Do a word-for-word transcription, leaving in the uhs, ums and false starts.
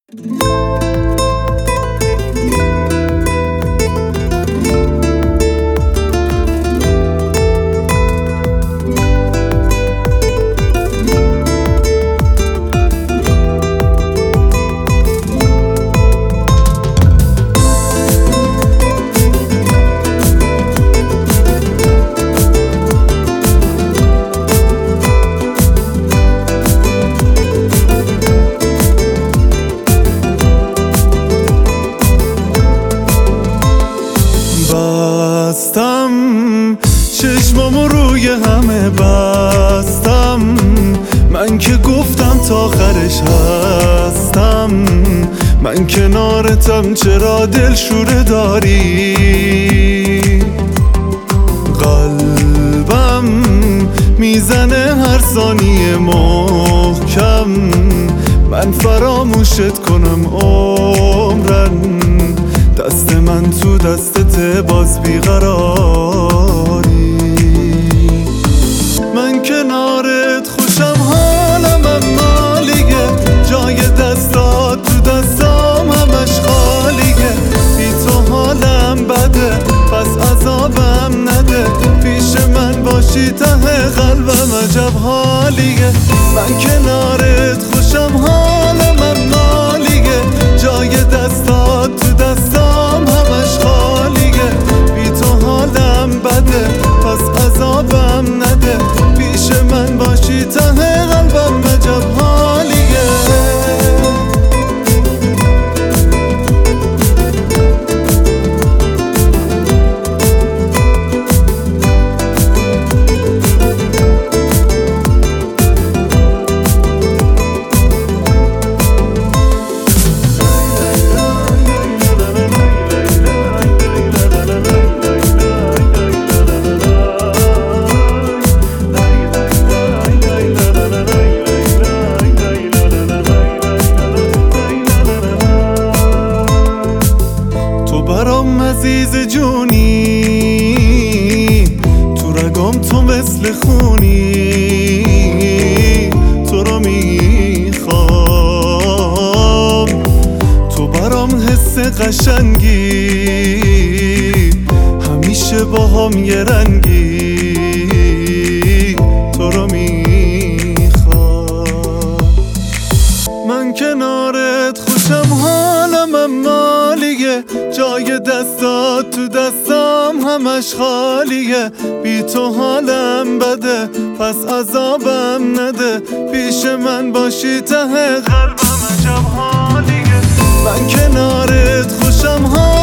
بستم چشمامو روی همه بستم، من که گفتم تا آخرش هستم. من کنارتم چرا دلشوره داری؟ قلبم میزنه هر ثانیه محکم، من فراموشت کنم عمرن. دست من تو دستت باز بیقراری. من کنارت خوشم حالم اما لیگه، جای دستات تو دستام همش خالیه. بی تو حالم بده پس عذابم نده، پیش من باشی ته قلبم عجب حالیه. من کنارت خوشم حالم اما لیگه، جای دستات تو دستام همش خالیه. بی تو حالم بده پس عذابم نده، پیش من باشی ته قلبم عجب حالیه. برام عزیز جونی، تو رگام تو مثل خونی. تو رو میخوام، تو برام حس قشنگی، همیشه با هم یه رنگی. تو رو میخوام، من کنارت خوشم حالم اما لیگه، جای دستات تو دستام همش خالیه. بی تو حالم بده پس عذابم نده، پیش من باشی ته قلبم عجب حالیه. من کنارت خوشم حالم